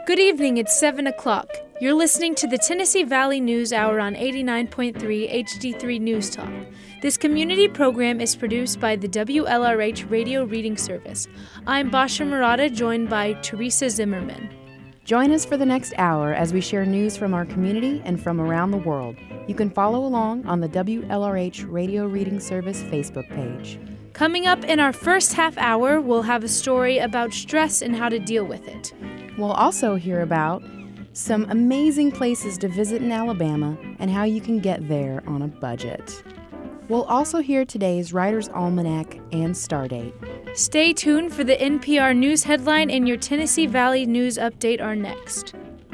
Good evening, it's 7 o'clock. You're listening to the Tennessee Valley News Hour on 89.3 HD3 News Talk. This community program is produced by the WLRH Radio Reading Service. I'm Basha Murata, joined by Teresa Zimmerman. Join us for the next hour as we share news from our community and from around the world. You can follow along on the WLRH Radio Reading Service Facebook page. Coming up in our first half hour, we'll have a story about stress and how to deal with it. We'll also hear about some amazing places to visit in Alabama and how you can get there on a budget. We'll also hear today's Writer's Almanac and Stardate. Stay tuned for the NPR News headline and your Tennessee Valley News update are next.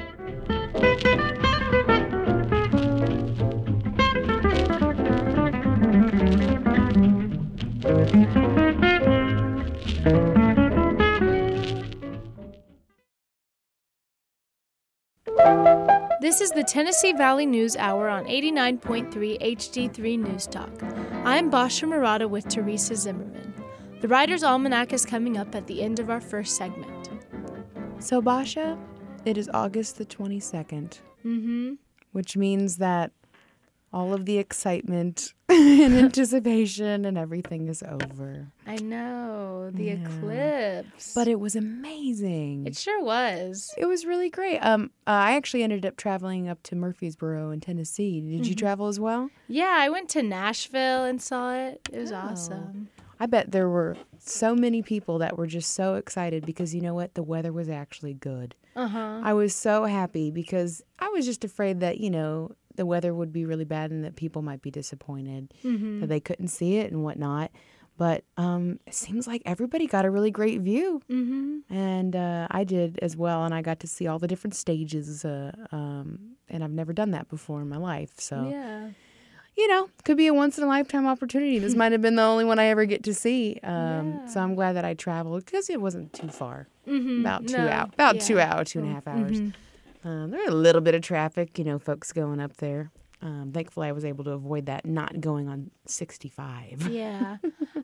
This is the Tennessee Valley News Hour on 89.3 HD3 News Talk. I'm Basha Murata with Teresa Zimmerman. The Writer's Almanac is coming up at the end of our first segment. So, Basha, it is August the 22nd, which means that all of the excitement and anticipation and everything is over. I know, the eclipse. But it was amazing. It sure was. It was really great. I actually ended up traveling up to Murfreesboro in Tennessee. Did you travel as well? Yeah, I went to Nashville and saw it. It was awesome. I bet there were so many people that were just so excited because, you know what, the weather was actually good. I was so happy because I was just afraid that, you know, the weather would be really bad and that people might be disappointed that they couldn't see it and whatnot. But it seems like everybody got a really great view. And I did as well, and I got to see all the different stages. And I've never done that before in my life. So, you know, could be a once-in-a-lifetime opportunity. This might have been the only one I ever get to see. So I'm glad that I traveled because it wasn't too far. About 2 hours. About 2 hours, 2.5 hours. There was a little bit of traffic, you know, folks going up there. Thankfully, I was able to avoid that, not going on 65. Yeah.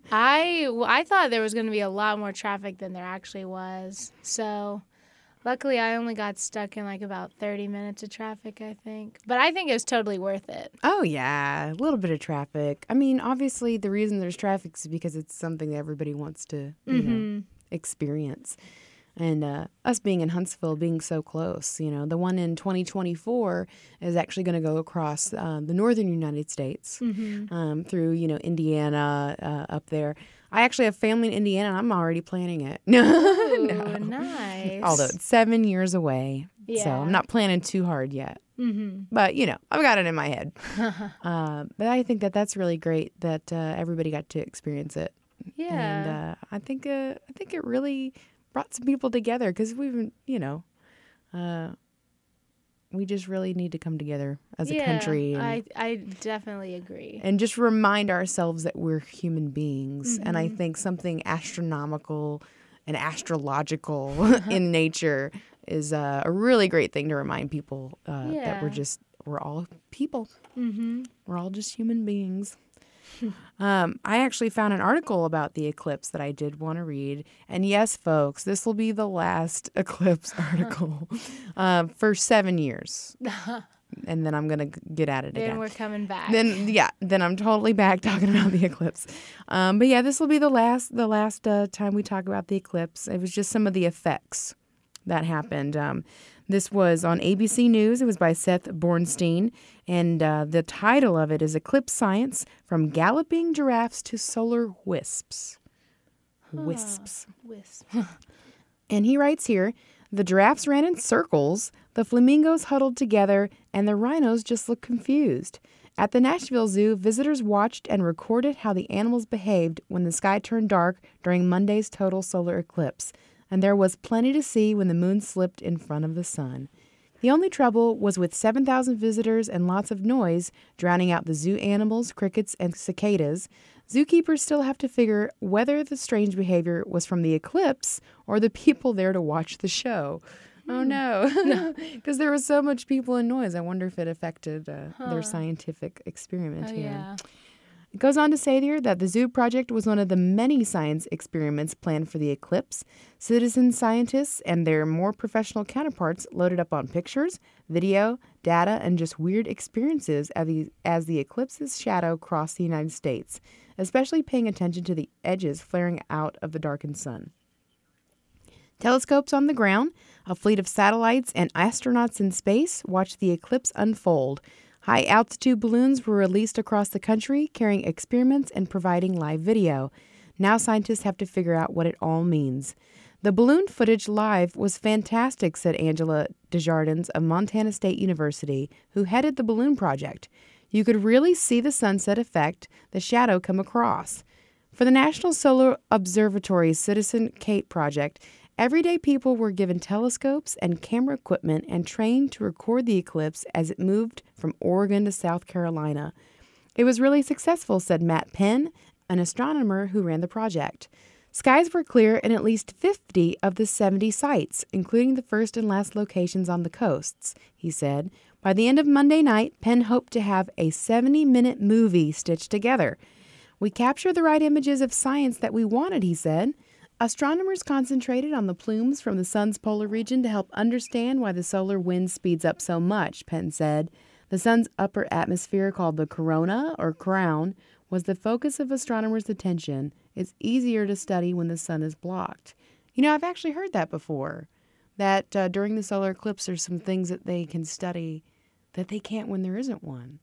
I thought there was going to be a lot more traffic than there actually was. So, luckily, I only got stuck in like about 30 minutes of traffic, I think. But I think it was totally worth it. Oh, yeah. A little bit of traffic. I mean, obviously, the reason there's traffic is because it's something that everybody wants to, you know, experience. And us being in Huntsville, being so close, you know, the one in 2024 is actually going to go across the northern United States through, you know, Indiana up there. I actually have family in Indiana, and I'm already planning it. Ooh, nice. Although it's 7 years away, yeah. So I'm not planning too hard yet. But, you know, I've got it in my head. But I think that that's really great that everybody got to experience it. Yeah. And I think it really brought some people together because we've, you know, we just really need to come together as a country. And, I definitely agree. And just remind ourselves that we're human beings. And I think something astronomical and astrological in nature is a really great thing to remind people that we're all people. We're all just human beings. I actually found an article about the eclipse that I did want to read. And yes, folks, this will be the last eclipse article for 7 years. And then I'm going to get at it again. Then we're coming back. Then I'm totally back talking about the eclipse. But yeah, this will be the last time we talk about the eclipse. It was just some of the effects that happened. This was on ABC News. It was by Seth Bornstein. And the title of it is Eclipse Science, From Galloping Giraffes to Solar Wisps. Wisps. And he writes here, the giraffes ran in circles, the flamingos huddled together, and the rhinos just looked confused. At the Nashville Zoo, visitors watched and recorded how the animals behaved when the sky turned dark during Monday's total solar eclipse. And there was plenty to see when the moon slipped in front of the sun. The only trouble was with 7,000 visitors and lots of noise, drowning out the zoo animals, crickets, and cicadas. Zookeepers still have to figure whether the strange behavior was from the eclipse or the people there to watch the show. Oh, no. Because there was so much people and noise. I wonder if it affected their scientific experiment here. Yeah. It goes on to say here that the zoo project was one of the many science experiments planned for the eclipse. Citizen scientists and their more professional counterparts loaded up on pictures, video, data, and just weird experiences as the eclipse's shadow crossed the United States, especially paying attention to the edges flaring out of the darkened sun. Telescopes on the ground, a fleet of satellites, and astronauts in space watched the eclipse unfold. High-altitude balloons were released across the country, carrying experiments and providing live video. Now scientists have to figure out what it all means. The balloon footage live was fantastic, said Angela Desjardins of Montana State University, who headed the balloon project. You could really see the sunset effect, the shadow come across. For the National Solar Observatory's Citizen Cape project, everyday people were given telescopes and camera equipment and trained to record the eclipse as it moved from Oregon to South Carolina. It was really successful, said Matt Penn, an astronomer who ran the project. Skies were clear in at least 50 of the 70 sites, including the first and last locations on the coasts, he said. By the end of Monday night, Penn hoped to have a 70-minute movie stitched together. We captured the right images of science that we wanted, he said. Astronomers concentrated on the plumes from the sun's polar region to help understand why the solar wind speeds up so much, Penn said. The sun's upper atmosphere, called the corona or crown, was the focus of astronomers' attention. It's easier to study when the sun is blocked. You know, I've actually heard that before, that during the solar eclipse there's some things that they can study that they can't when there isn't one.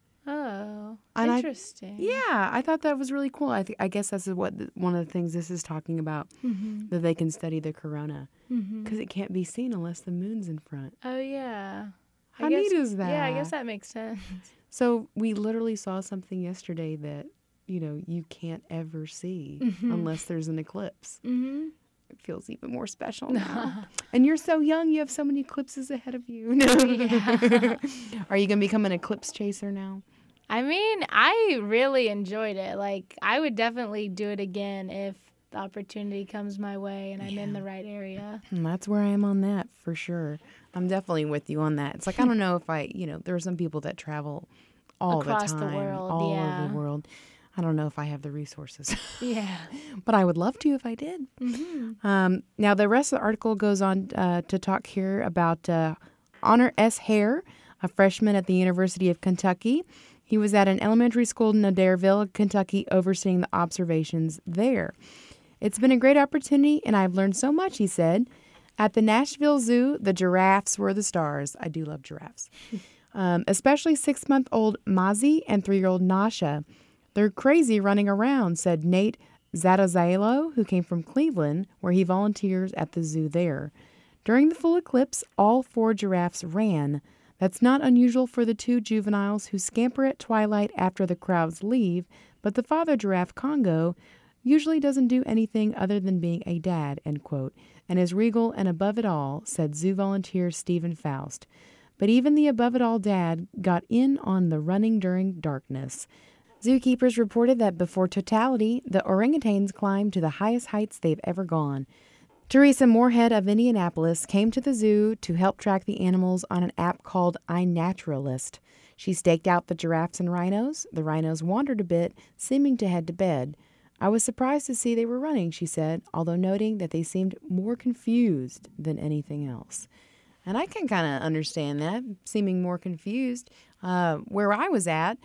Oh, And interesting. I thought that was really cool. I guess that's one of the things this is talking about, that they can study the corona because it can't be seen unless the moon's in front. Oh, yeah. How neat is that? Yeah, I guess that makes sense. So we literally saw something yesterday that, you can't ever see unless there's an eclipse. Mm-hmm. It feels even more special now. And you're so young. You have so many eclipses ahead of you. Yeah. Are you going to become an eclipse chaser now? I mean, I really enjoyed it. Like, I would definitely do it again if the opportunity comes my way and I'm in the right area. And that's where I am on that, for sure. I'm definitely with you on that. It's like, I don't know if there are some people that travel all across the time. the world, all over the world. I don't know if I have the resources. Yeah. But I would love to if I did. Mm-hmm. Now, the rest of the article goes on to talk here about Honor S. Hare, a freshman at the University of Kentucky. He was at an elementary school in Adairville, Kentucky, overseeing the observations there. It's been a great opportunity, and I've learned so much, he said. At the Nashville Zoo, the giraffes were the stars. I do love giraffes. Especially 6-month-old Mozzie and 3-year-old Nasha. They're crazy running around, said Nate Zatazalo, who came from Cleveland, where he volunteers at the zoo there. During the full eclipse, all 4 giraffes ran. That's not unusual for the 2 juveniles who scamper at twilight after the crowds leave, but the father giraffe, Congo, usually doesn't do anything other than being a dad, end quote, and is regal and above it all, said zoo volunteer Stephen Faust. But even the above-it-all dad got in on the running during darkness. Zookeepers reported that before totality, the orangutans climbed to the highest heights they've ever gone. Teresa Moorhead of Indianapolis came to the zoo to help track the animals on an app called iNaturalist. She staked out the giraffes and rhinos. The rhinos wandered a bit, seeming to head to bed. I was surprised to see they were running, she said, although noting that they seemed more confused than anything else. And I can kind of understand that, seeming more confused. Where I was at,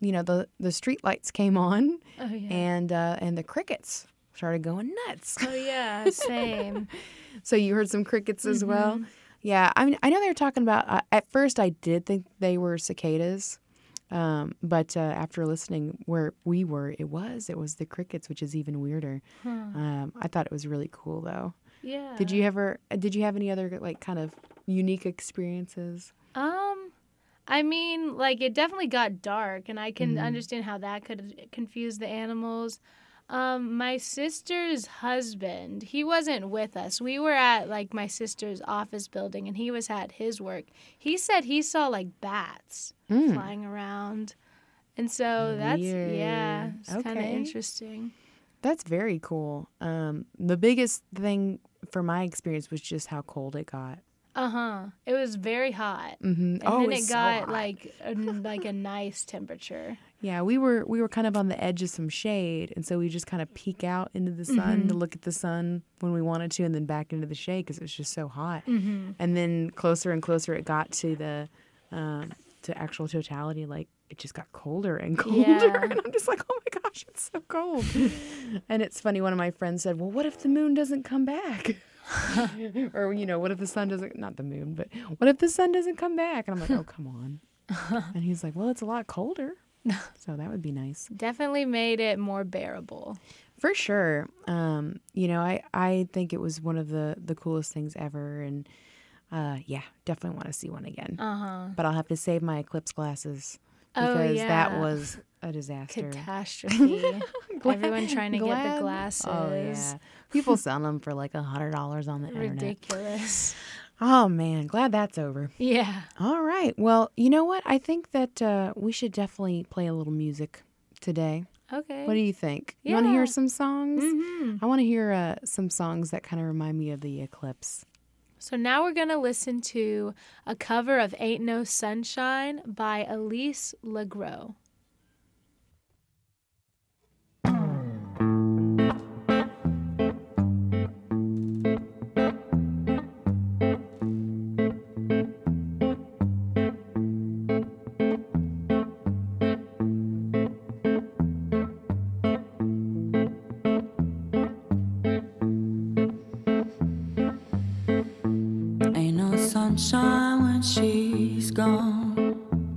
the street lights came on, and the crickets started going nuts. Oh, yeah, same. So you heard some crickets as well? Yeah, I mean, I know they were talking about, at first I did think they were cicadas, but after listening where we were, it was the crickets, which is even weirder. I thought it was really cool, though. Yeah. Did you have any other, kind of unique experiences? I mean, it definitely got dark, and I can understand how that could confuse the animals. My sister's husband, he wasn't with us. We were at, my sister's office building, and he was at his work. He said he saw, bats flying around. And so that's, it's kind of interesting. That's very cool. The biggest thing for my experience was just how cold it got. It was very hot. And then it got so like a nice temperature. Yeah, we were kind of on the edge of some shade, and so we just kind of peek out into the sun to look at the sun when we wanted to, and then back into the shade because it was just so hot. And then closer and closer it got to the to actual totality, like it just got colder and colder, and I'm just like, oh my gosh, it's so cold. And it's funny, one of my friends said, well, what if the moon doesn't come back? Or, what if the sun doesn't, not the moon, but what if the sun doesn't come back? And I'm like, oh, come on. And he's like, well, it's a lot colder. So that would be nice. Definitely made it more bearable. For sure. I think it was one of the coolest things ever. And definitely want to see one again. But I'll have to save my eclipse glasses because that was a disaster. Catastrophe. Everyone trying to get the glasses. Oh, yeah. People selling them for like $100 on the internet. Ridiculous. Oh, man. Glad that's over. Yeah. All right. Well, you know what? I think that we should definitely play a little music today. Okay. What do you think? You want to hear some songs? I want to hear some songs that kind of remind me of the eclipse. So now we're going to listen to a cover of Ain't No Sunshine by Elise LeGros. Sunshine when she's gone.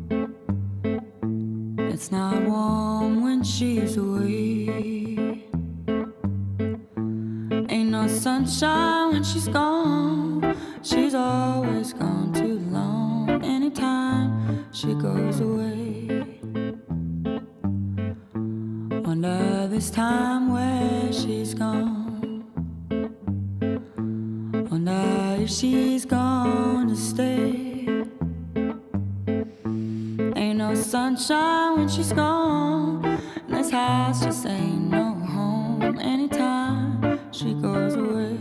It's not warm when she's away. Ain't no sunshine when she's gone. She's always gone too long. Anytime she goes away, wonder this time where she's gone. Wonder if she's gonna stay. Ain't no sunshine when she's gone. And this house just ain't no home. Anytime she goes away.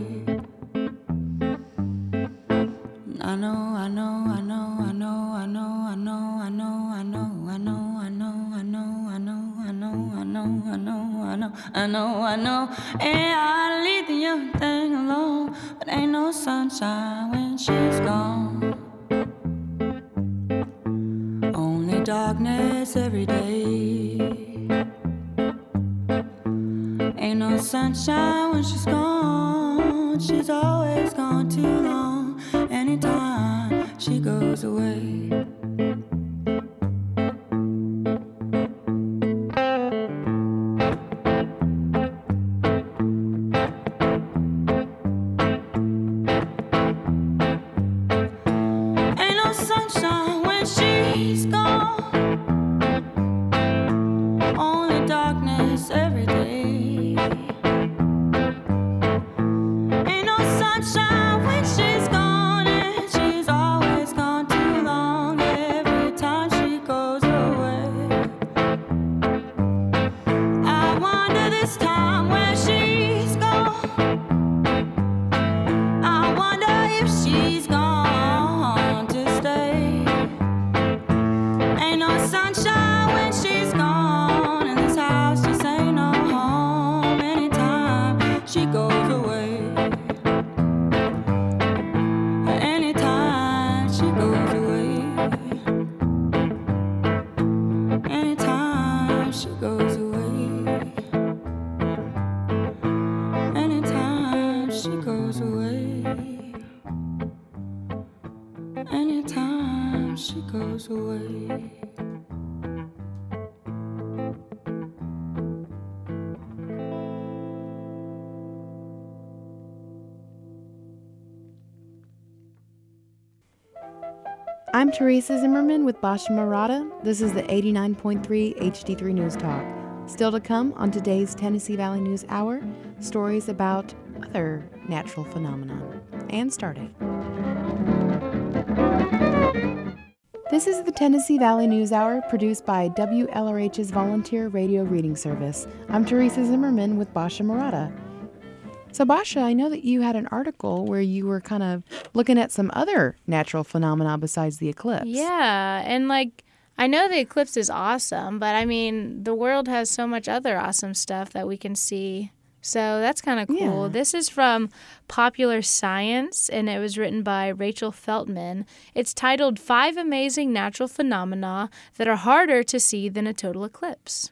I know, I know, I know, I know, I know, I know, I know, I know, I know, I know, I know, I know, I know, I know, I know, I know, I know, I know. And I leave the young thing alone. But ain't no sunshine when she's gone. Only darkness every day. Ain't no sunshine when she's gone. She's always gone too long. Anytime she goes away. Anytime she goes away. I'm Teresa Zimmerman with Basha Murata. This is the 89.3 HD3 News Talk. Still to come on today's Tennessee Valley News Hour, stories about other natural phenomena. And starting. This is the Tennessee Valley News Hour, produced by WLRH's Volunteer Radio Reading Service. I'm Teresa Zimmerman with Basha Murata. So, Basha, I know that you had an article where you were kind of looking at some other natural phenomena besides the eclipse. Yeah, and I know the eclipse is awesome, but I mean, the world has so much other awesome stuff that we can see. So that's kind of cool. Yeah. This is from Popular Science, and it was written by Rachel Feltman. It's titled 5 Amazing Natural Phenomena That Are Harder to See Than a Total Eclipse.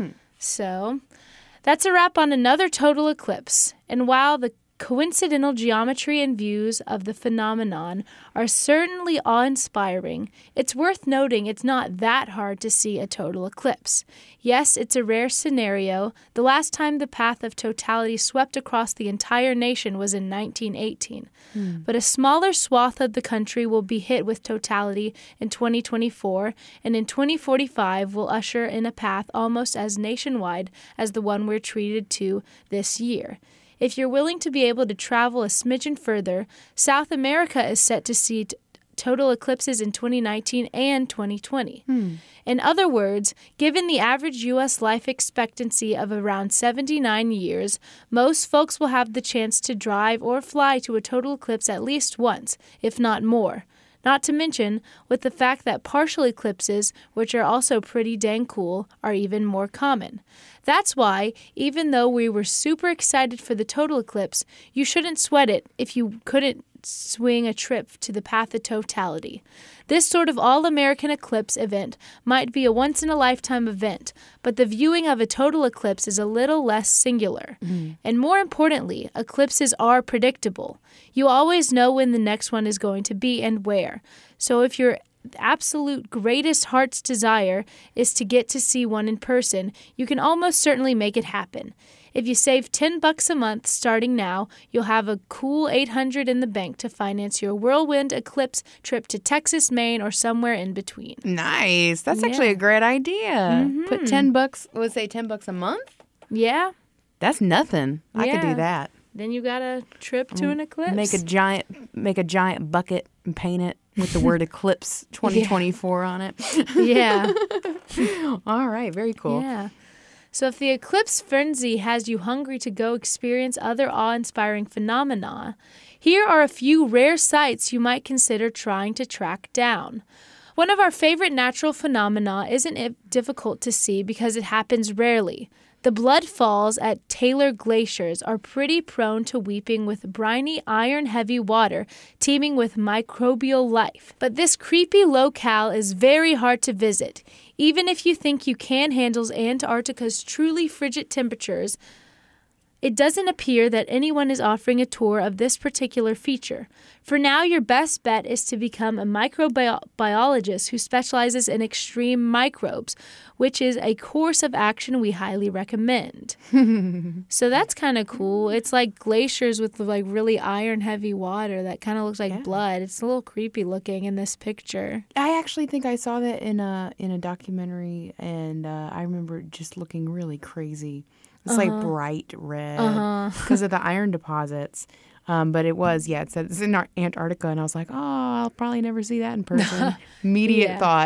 So that's a wrap on another total eclipse. And while the coincidental geometry and views of the phenomenon are certainly awe-inspiring, it's worth noting it's not that hard to see a total eclipse. Yes, it's a rare scenario. The last time the path of totality swept across the entire nation was in 1918. But a smaller swath of the country will be hit with totality in 2024, and in 2045 will usher in a path almost as nationwide as the one we're treated to this year. If you're willing to be able to travel a smidgen further, South America is set to see total eclipses in 2019 and 2020. In other words, given the average U.S. life expectancy of around 79 years, most folks will have the chance to drive or fly to a total eclipse at least once, if not more. Not to mention with the fact that partial eclipses, which are also pretty dang cool, are even more common. That's why, even though we were super excited for the total eclipse, you shouldn't sweat it if you couldn't swing a trip to the path of totality. This sort of all-American eclipse event might be a once-in-a-lifetime event, but the viewing of a total eclipse is a little less singular. And more importantly, eclipses are predictable. You always know when the next one is going to be and where. So if your absolute greatest heart's desire is to get to see one in person, you can almost certainly make it happen. If you save $10 a month starting now, you'll have a cool $800 in the bank to finance your whirlwind eclipse trip to Texas, Maine, or somewhere in between. Nice. That's actually a great idea. Put $10, let's say $10 a month? Yeah. That's nothing. I could do that. Then you got a trip to an eclipse. Make a giant bucket and paint it with the word Eclipse 2024 on it. Yeah. All right. Very cool. Yeah. So if the eclipse frenzy has you hungry to go experience other awe-inspiring phenomena, here are a few rare sights you might consider trying to track down. One of our favorite natural phenomena isn't difficult to see because it happens rarely. The blood falls at Taylor Glaciers are pretty prone to weeping with briny, iron-heavy water teeming with microbial life. But this creepy locale is very hard to visit. Even if you think you can handle Antarctica's truly frigid temperatures, it doesn't appear that anyone is offering a tour of this particular feature. For now, your best bet is to become a microbiologist who specializes in extreme microbes, which is a course of action we highly recommend. So that's kind of cool. It's like glaciers with like really iron-heavy water that kind of looks like blood. It's a little creepy looking in this picture. I actually think I saw that in a documentary, and I remember it just looking really crazy. It's like bright red because of the iron deposits. But it was, it said it's in Antarctica, and I was like, oh, I'll probably never see that in person. Immediate thought.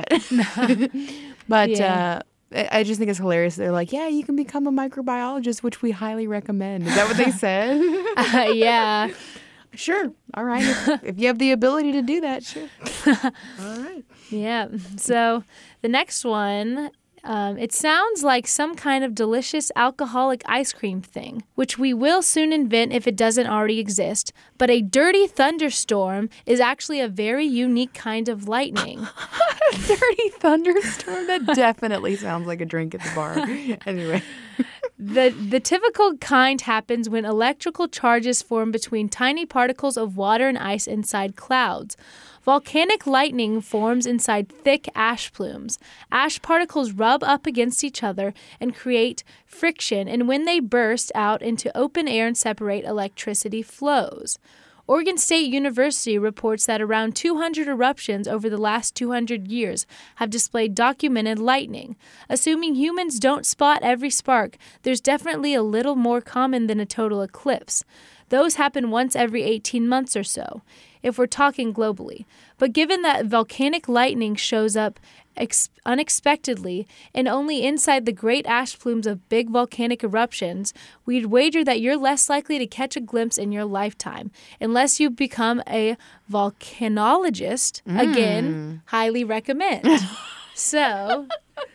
But I just think it's hilarious. They're like, yeah, you can become a microbiologist, which we highly recommend. Is that what they said? Yeah. Sure. All right. If you have the ability to do that, sure. All right. Yeah. So the next one... it sounds like some kind of delicious alcoholic ice cream thing, which we will soon invent if it doesn't already exist. But a dirty thunderstorm is actually a very unique kind of lightning. A dirty thunderstorm? That definitely sounds like a drink at the bar. Anyway. The typical kind happens when electrical charges form between tiny particles of water and ice inside clouds. Volcanic lightning forms inside thick ash plumes. Ash particles rub up against each other and create friction, and when they burst out into open air and separate, electricity flows. Oregon State University reports that around 200 eruptions over the last 200 years have displayed documented lightning. Assuming humans don't spot every spark, there's definitely a little more common than a total eclipse. Those happen once every 18 months or so, if we're talking globally. But given that volcanic lightning shows up unexpectedly and only inside the great ash plumes of big volcanic eruptions, we'd wager that you're less likely to catch a glimpse in your lifetime, unless you become a volcanologist. Again, highly recommend. So,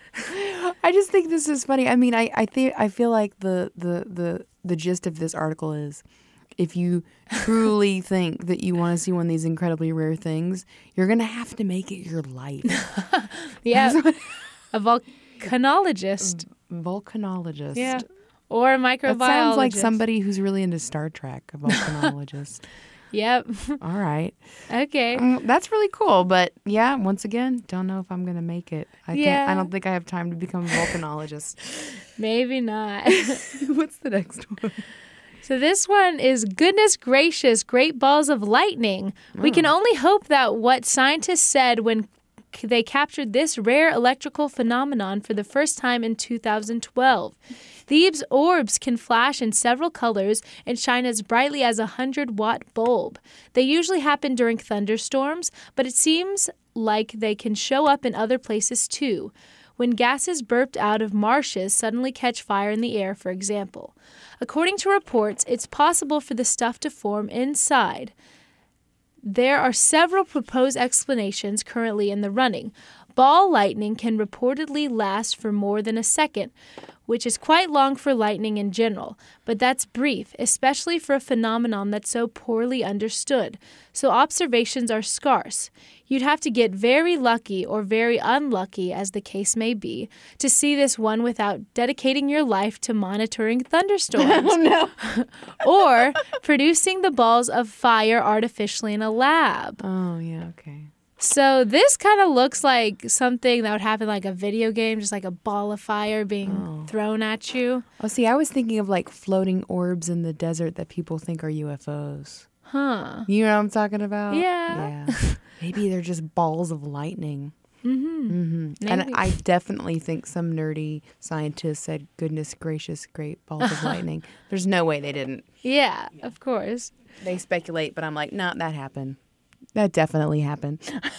I just think this is funny. I mean, I feel like the gist of this article is, if you truly think that you want to see one of these incredibly rare things, you're gonna have to make it your life. yeah, a volcanologist. Volcanologist. Yeah. Or a microbiologist. That sounds like somebody who's really into Star Trek, a volcanologist. Yep. All right. Okay. That's really cool. But yeah, once again, don't know if I'm going to make it. I don't think I have time to become a volcanologist. Maybe not. What's the next one? So this one is, goodness gracious, great balls of lightning. We can only hope that what scientists said when they captured this rare electrical phenomenon for the first time in 2012. These orbs can flash in several colors and shine as brightly as a 100-watt bulb. They usually happen during thunderstorms, but it seems like they can show up in other places too. When gases burped out of marshes suddenly catch fire in the air, for example. According to reports, it's possible for the stuff to form inside. There are several proposed explanations currently in the running. Ball lightning can reportedly last for more than a second, which is quite long for lightning in general, but that's brief, especially for a phenomenon that's so poorly understood, so observations are scarce. You'd have to get very lucky or very unlucky, as the case may be, to see this one without dedicating your life to monitoring thunderstorms. Oh, no. Or producing the balls of fire artificially in a lab. Oh, yeah, okay. So this kind of looks like something that would happen like a video game, just like a ball of fire being thrown at you. Oh, see, I was thinking of like floating orbs in the desert that people think are UFOs. Huh. You know what I'm talking about? Yeah. Maybe they're just balls of lightning. Maybe. And I definitely think some nerdy scientist said, goodness gracious, great balls of lightning. There's no way they didn't. Yeah, of course. They speculate, but I'm like, nah, that happened. That definitely happened.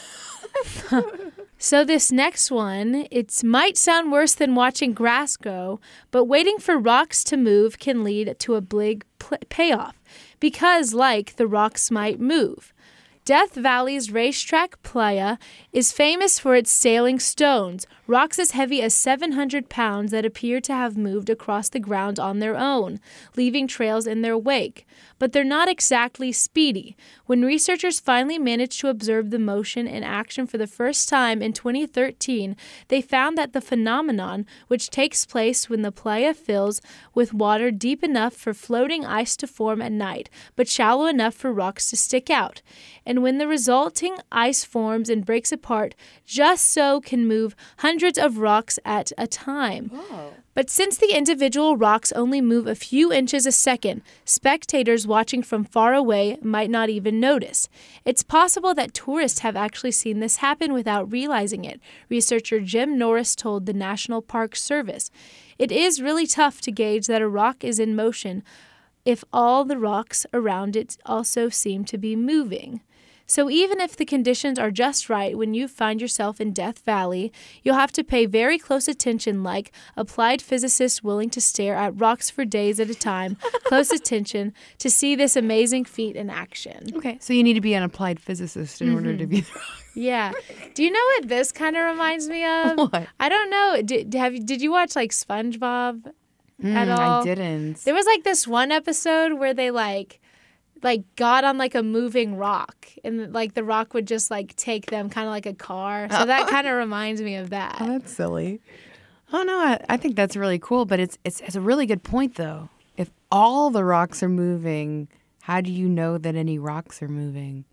So this next one, it might sound worse than watching grass grow, but waiting for rocks to move can lead to a big payoff, because like the rocks might move. Death Valley's racetrack playa is famous for its sailing stones, rocks as heavy as 700 pounds that appear to have moved across the ground on their own, leaving trails in their wake. But they're not exactly speedy. When researchers finally managed to observe the motion in action for the first time in 2013, they found that the phenomenon, which takes place when the playa fills with water deep enough for floating ice to form at night, but shallow enough for rocks to stick out, and when the resulting ice forms and breaks apart, just so can move hundreds of rocks at a time. Whoa. But since the individual rocks only move a few inches a second, spectators watching from far away might not even notice. It's possible that tourists have actually seen this happen without realizing it, researcher Jim Norris told the National Park Service. It is really tough to gauge that a rock is in motion if all the rocks around it also seem to be moving. So even if the conditions are just right when you find yourself in Death Valley, you'll have to pay very close attention, like applied physicists willing to stare at rocks for days at a time, close attention to see this amazing feat in action. Okay, so you need to be an applied physicist in order to be. Yeah. Do you know what this kind of reminds me of? What? I don't know. Did you watch like SpongeBob at all? I didn't. There was like this one episode where they like got on like a moving rock, and like the rock would just like take them, kind of like a car. So that kind of reminds me of that. Oh, that's silly. Oh no, I think that's really cool, but it's a really good point though. If all the rocks are moving, how do you know that any rocks are moving?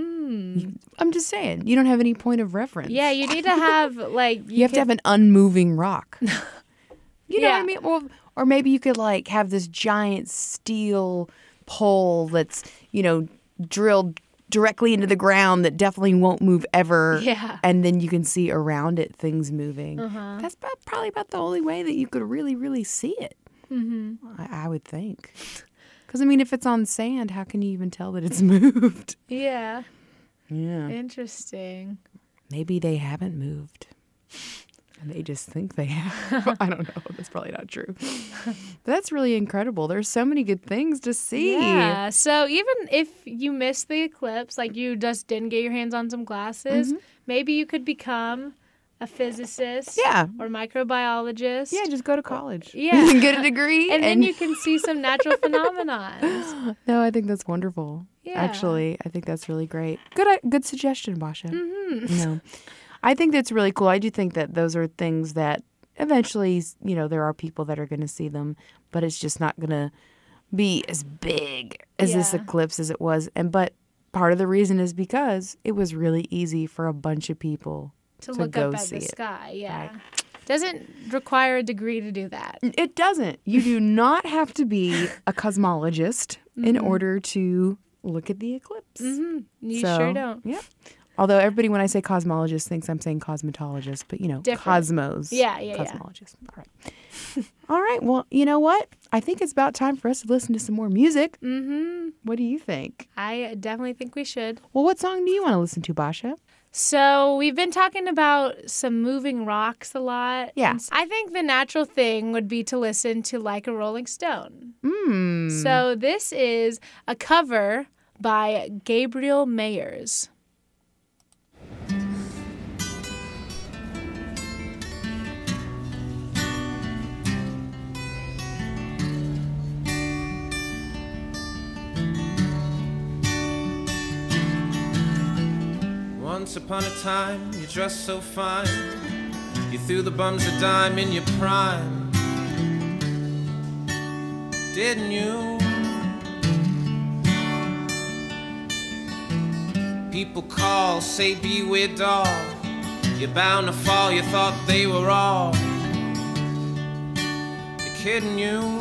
I'm just saying, you don't have any point of reference. Yeah, you need to have like you have to have an unmoving rock. You know Yeah. what I mean? Well, or maybe you could like have this giant steel pole that's, drilled directly into the ground that definitely won't move ever. Yeah. And then you can see around it things moving. That's probably about the only way that you could really, really see it. I would think. Because, if it's on sand, how can you even tell that it's moved? Yeah. Yeah. Interesting. Maybe they haven't moved. And they just think they have. I don't know. That's probably not true. But that's really incredible. There's so many good things to see. Yeah. So even if you missed the eclipse, like you just didn't get your hands on some glasses, maybe you could become a physicist, Yeah. or microbiologist. Yeah, just go to college. Yeah. Get a degree. And then you can see some natural phenomena. No, I think that's wonderful. Yeah. Actually, I think that's really great. Good suggestion, Basha. No, I think that's really cool. I do think that those are things that eventually, there are people that are going to see them, but it's just not going to be as big as this eclipse as it was. But part of the reason is because it was really easy for a bunch of people to look go up at see the it. sky. Yeah. Right. Doesn't require a degree to do that. It doesn't. You do not have to be a cosmologist in order to look at the eclipse. You sure don't. Yeah. Although everybody, when I say cosmologist, thinks I'm saying cosmetologist, but Different. cosmos. Yeah. Cosmologist. All right. All right. Well, you know what? I think it's about time for us to listen to some more music. What do you think? I definitely think we should. Well, what song do you want to listen to, Basha? So we've been talking about some moving rocks a lot. Yeah. And I think the natural thing would be to listen to Like a Rolling Stone. So this is a cover by Gabriel Mayers. Once upon a time, you dressed so fine. You threw the bums a dime in your prime. Didn't you? People call, say beware dog. You're bound to fall, you thought they were all. They're kidding you.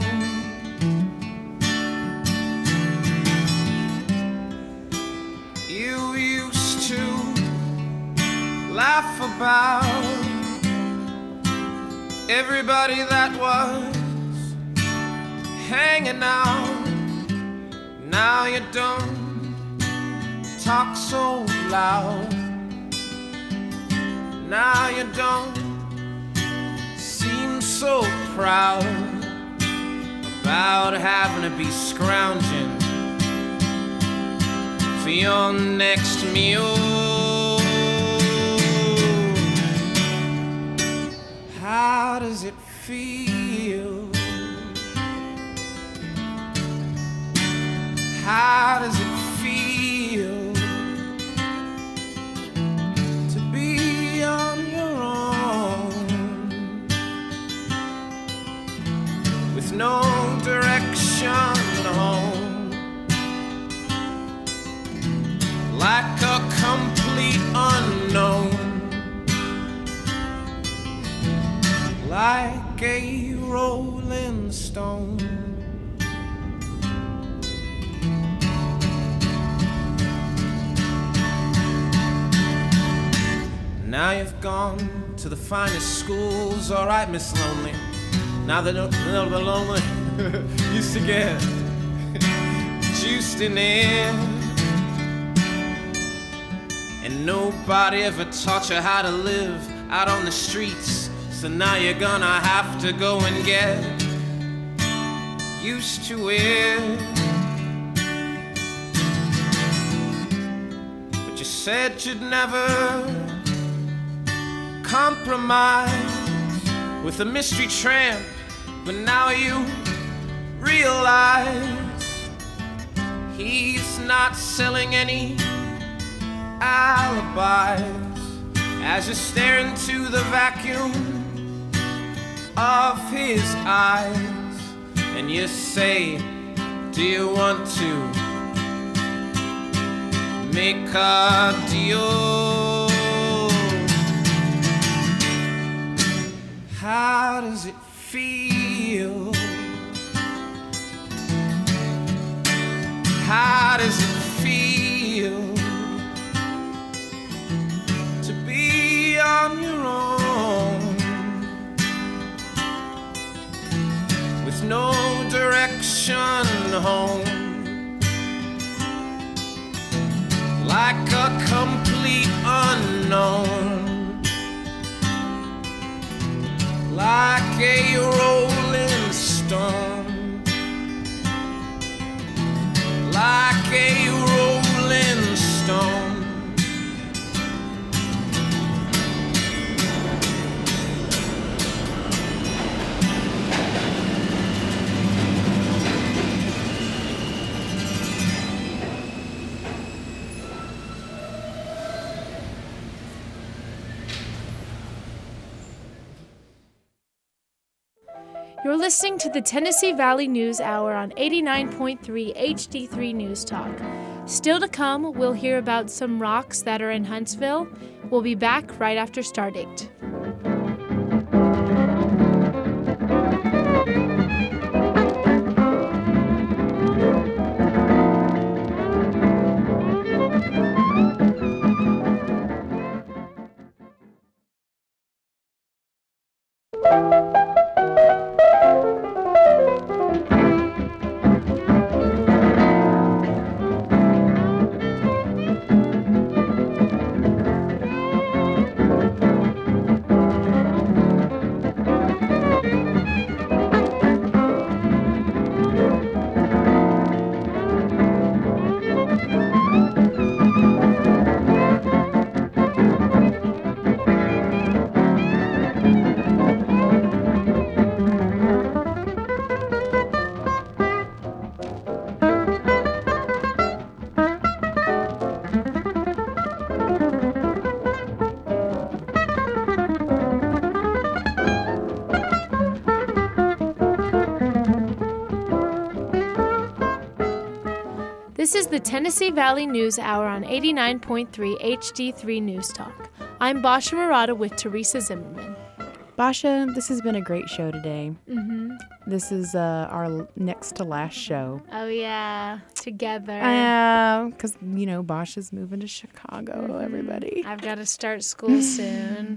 You used to laugh about everybody that was hanging out. Now you don't talk so loud. Now you don't seem so proud about having to be scrounging for your next meal. How does it feel? How does it feel to be on your own with no direction home, like a complete unknown, like a rolling stone? Now you've gone to the finest schools, alright, Miss Lonely. Now they're lonely. Used to get juiced in air, and nobody ever taught you how to live out on the streets. So now you're gonna have to go and get used to it. But you said you'd never compromise with a mystery tramp, but now you realize he's not selling any alibis. As you stare into the vacuum of his eyes, and you say, do you want to make a deal? How does it feel? How does it feel to be on your own with no direction home, like a complete unknown, like a rolling stone, like a rolling stone. You're listening to the Tennessee Valley News Hour on 89.3 HD3 News Talk. Still to come, we'll hear about some rocks that are in Huntsville. We'll be back right after Stardate. This is the Tennessee Valley News Hour on 89.3 HD3 News Talk. I'm Basha Murata with Teresa Zimmerman. Basha, this has been a great show today. Mm-hmm. This is our next to last show. Oh, yeah. Together. Because, Basha's moving to Chicago, everybody. I've got to start school soon.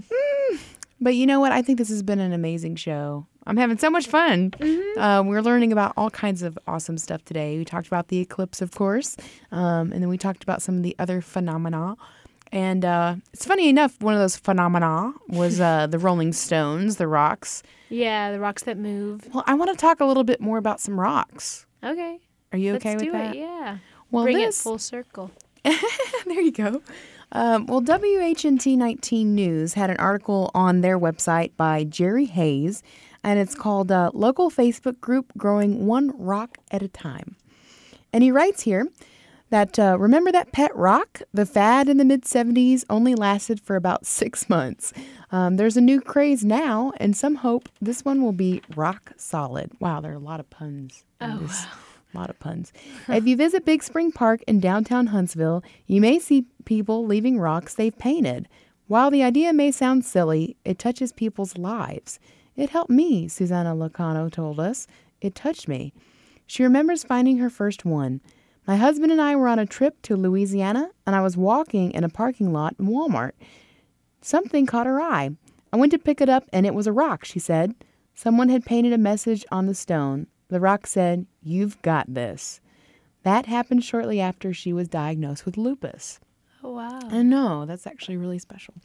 But you know what? I think this has been an amazing show. I'm having so much fun. Mm-hmm. We're learning about all kinds of awesome stuff today. We talked about the eclipse, of course, and then we talked about some of the other phenomena. And it's funny enough, one of those phenomena was the Rolling Stones, the rocks. Yeah, the rocks that move. Well, I want to talk a little bit more about some rocks. Okay. Are you okay with that? Let's do it, yeah. Well, bring it full circle. There you go. Well, WHNT 19 News had an article on their website by Jerry Hayes, and it's called Local Facebook Group Growing One Rock at a Time. And he writes here that, remember that pet rock? The fad in the mid-'70s only lasted for about 6 months. There's a new craze now, and some hope this one will be rock solid. Wow, there are a lot of puns. Wow. A lot of puns. If you visit Big Spring Park in downtown Huntsville, you may see people leaving rocks they've painted. While the idea may sound silly, it touches people's lives. It helped me, Susanna Locano told us. It touched me. She remembers finding her first one. My husband and I were on a trip to Louisiana, and I was walking in a parking lot in Walmart. Something caught her eye. I went to pick it up, and it was a rock, she said. Someone had painted a message on the stone. The rock said, "You've got this." That happened shortly after she was diagnosed with lupus. Oh, wow. I know. That's actually really special.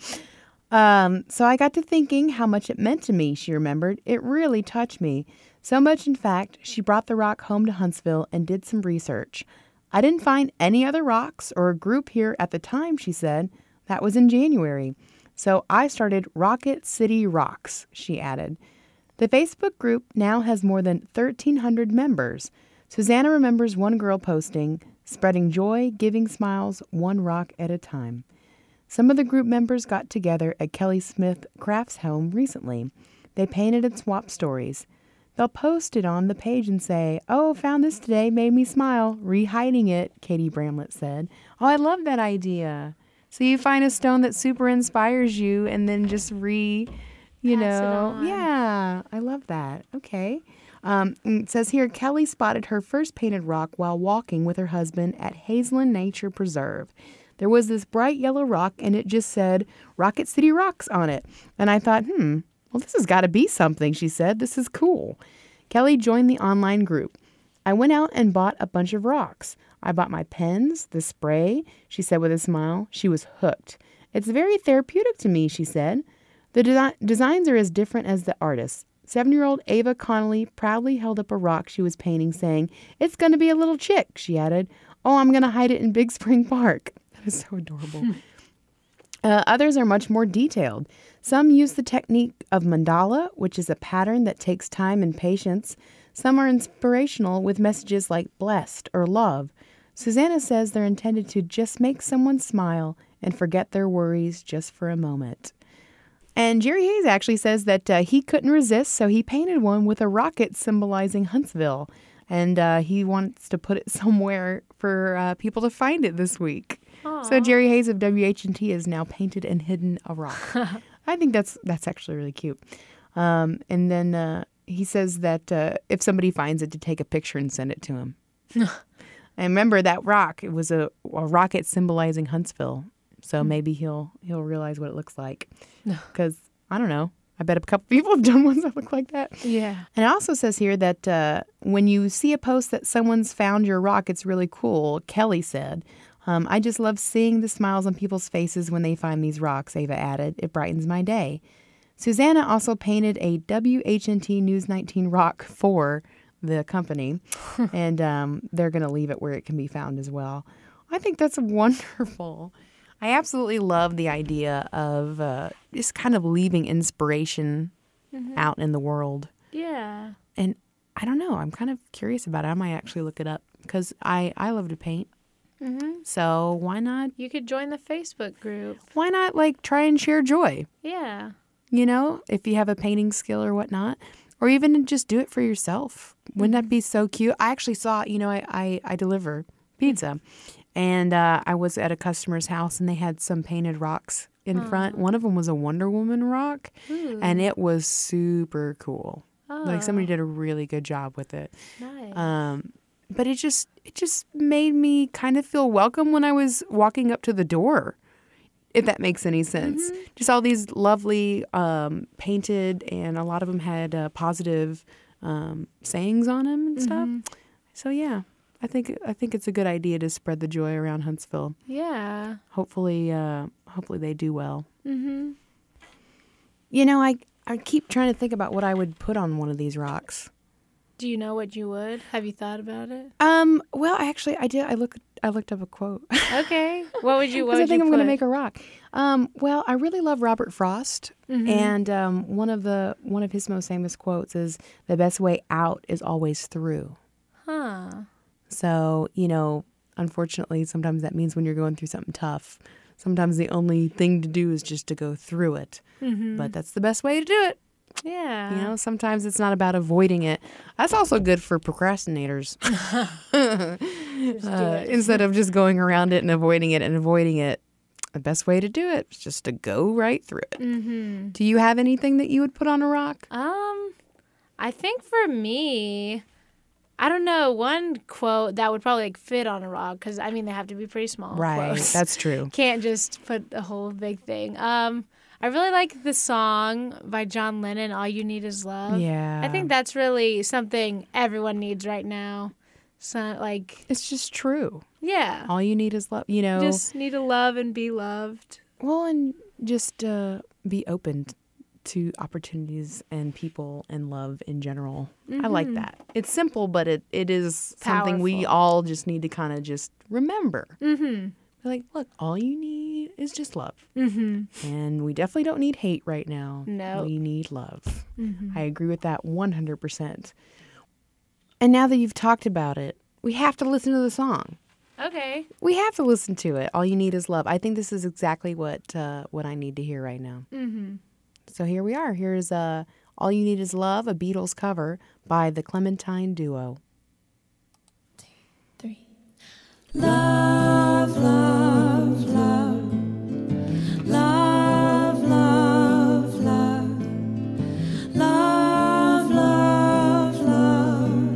So I got to thinking how much it meant to me, she remembered. It really touched me. So much, in fact, she brought the rock home to Huntsville and did some research. I didn't find any other rocks or a group here at the time, she said. That was in January. So I started Rocket City Rocks, she added. The Facebook group now has more than 1,300 members. Susanna remembers one girl posting, "Spreading joy, giving smiles, one rock at a time." Some of the group members got together at Kelly Smith Crafts Home recently. They painted and swapped stories. They'll post it on the page and say, "Oh, found this today, made me smile," re-hiding it, Katie Bramlett said. Oh, I love that idea. So you find a stone that super inspires you and then just Pass it on. Yeah, I love that. Okay. It says here, Kelly spotted her first painted rock while walking with her husband at Hazeland Nature Preserve. There was this bright yellow rock, and it just said Rocket City Rocks on it. And I thought, well, this has got to be something, she said. This is cool. Kelly joined the online group. I went out and bought a bunch of rocks. I bought my pens, the spray, she said with a smile. She was hooked. It's very therapeutic to me, she said. The designs are as different as the artists. 7-year-old Ava Connolly proudly held up a rock she was painting, saying, "It's going to be a little chick," she added. "Oh, I'm going to hide it in Big Spring Park." That is so adorable. Others are much more detailed. Some use the technique of mandala, which is a pattern that takes time and patience. Some are inspirational with messages like blessed or love. Susanna says they're intended to just make someone smile and forget their worries just for a moment. And Jerry Hayes actually says that he couldn't resist, so he painted one with a rocket symbolizing Huntsville. And he wants to put it somewhere for people to find it this week. Aw. So Jerry Hayes of WH&T has now painted and hidden a rock. I think that's actually really cute. And then he says that if somebody finds it, to take a picture and send it to him. And remember that rock, it was a rocket symbolizing Huntsville. So maybe he'll realize what it looks like. Because, I don't know, I bet a couple people have done ones that look like that. Yeah. And it also says here that when you see a post that someone's found your rock, it's really cool. Kelly said, I just love seeing the smiles on people's faces when they find these rocks, Ava added. It brightens my day. Susanna also painted a WH&T News 19 rock for the company, and they're going to leave it where it can be found as well. I think that's wonderful. I absolutely love the idea of just kind of leaving inspiration out in the world. Yeah. And I don't know. I'm kind of curious about it. I might actually look it up because I love to paint. So why not? You could join the Facebook group. Why not try and share joy? Yeah. You know, if you have a painting skill or whatnot, or even just do it for yourself. Wouldn't that be so cute? I actually saw, I deliver pizza, and I was at a customer's house and they had some painted rocks in front. One of them was a Wonder Woman rock, and it was super cool. Like somebody did a really good job with it. Nice. But it just made me kind of feel welcome when I was walking up to the door, if that makes any sense. Just all these lovely painted, and a lot of them had positive sayings on them and stuff. So yeah, I think it's a good idea to spread the joy around Huntsville. Yeah. Hopefully they do well. You know, I keep trying to think about what I would put on one of these rocks. Do you know what you would? Have you thought about it? Well, actually, I did. I looked up a quote. Okay. What would you? What 'Cause would I think you I'm going to put? make a rock. Well, I really love Robert Frost, and one of his most famous quotes is, "The best way out is always through." Huh. So, unfortunately, sometimes that means when you're going through something tough, sometimes the only thing to do is just to go through it. But that's the best way to do it. Yeah. Sometimes it's not about avoiding it. That's also good for procrastinators. Instead of just going around it and avoiding it, the best way to do it is just to go right through it. Do you have anything that you would put on a rock? I think for me, I don't know, one quote that would probably fit on a rock, because they have to be pretty small. Right, quotes. that's true. Can't just put a whole big thing. I really like the song by John Lennon, "All You Need Is Love." Yeah. I think that's really something everyone needs right now. So, It's just true. yeah. All you need is love. Just need to love and be loved. Well, and just be open to opportunities and people and love in general. I like that. It's simple, but it is something we Powerful. all just need to kind of just remember. Like, look, all you need is just love. And we definitely don't need hate right now. No. We need love. I agree with that 100%. And now that you've talked about it, we have to listen to the song. Okay. We have to listen to it. All you need is love. I think this is exactly what I need to hear right now. So here we are. Here's All You Need Is Love, a Beatles cover by the Clementine Duo. 3. Love, love, love. Love, love, love. Love, love, love.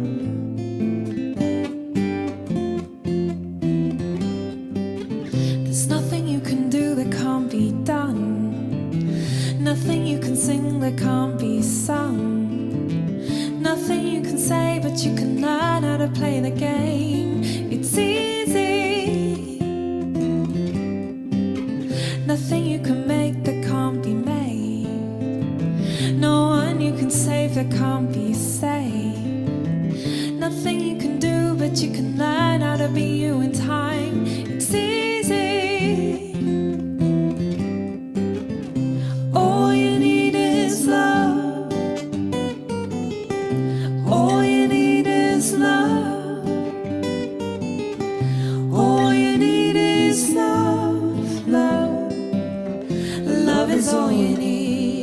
There's nothing you can do that can't be done. Nothing you can sing that can't be sung. Nothing you can say, but you can learn how to play the game. It's easy. Nothing you can make that can't be made. No one you can save that can't be saved. Nothing you can do, but you can learn how to be you in time. It's easy. All you need is love. All you need is love. All you need is love, love. Love is all you need.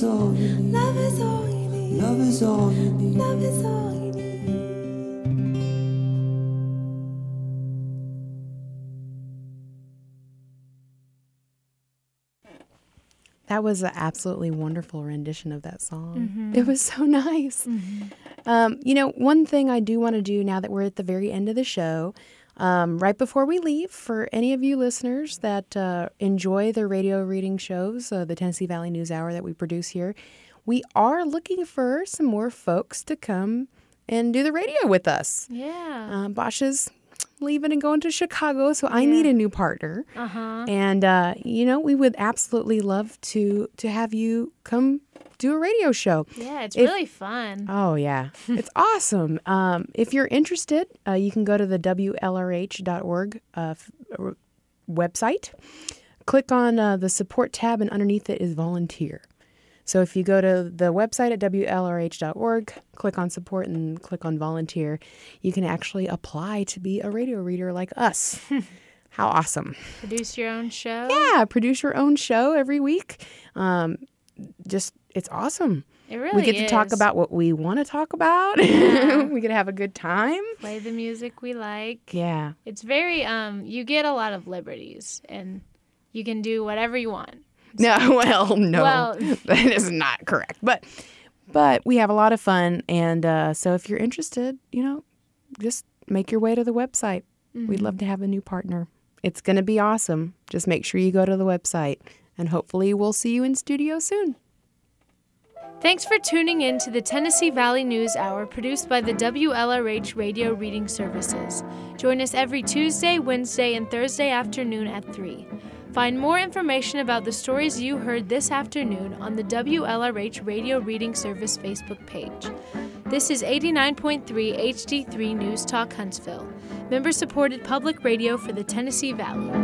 is all you need. Love is all you need. Love is all you need. Love is all you need. That was an absolutely wonderful rendition of that song. It was so nice. One thing I do want to do now that we're at the very end of the show, right before we leave, for any of you listeners that enjoy the radio reading shows, the Tennessee Valley News Hour that we produce here, we are looking for some more folks to come and do the radio with us. Yeah. Bosch is leaving and going to Chicago, so I need a new partner. And, we would absolutely love to have you come do a radio show. Yeah, it's really fun. Oh, yeah. It's awesome. If you're interested, you can go to the WLRH.org website. Click on the support tab, and underneath it is volunteer. So if you go to the website at WLRH.org, click on support and click on volunteer, you can actually apply to be a radio reader like us. How awesome. Produce your own show? Yeah, produce your own show every week. It's awesome. It really We get to talk about what we want to talk about. Yeah. We get to have a good time. Play the music we like. Yeah. It's very, you get a lot of liberties, and you can do whatever you want. No, no, Well- that is not correct. But we have a lot of fun, and so if you're interested, just make your way to the website. We'd love to have a new partner. It's going to be awesome. Just make sure you go to the website, and hopefully we'll see you in studio soon. Thanks for tuning in to the Tennessee Valley News Hour produced by the WLRH Radio Reading Services. Join us every Tuesday, Wednesday, and Thursday afternoon at 3. Find more information about the stories you heard this afternoon on the WLRH Radio Reading Service Facebook page. This is 89.3 HD3 News Talk Huntsville, member-supported public radio for the Tennessee Valley.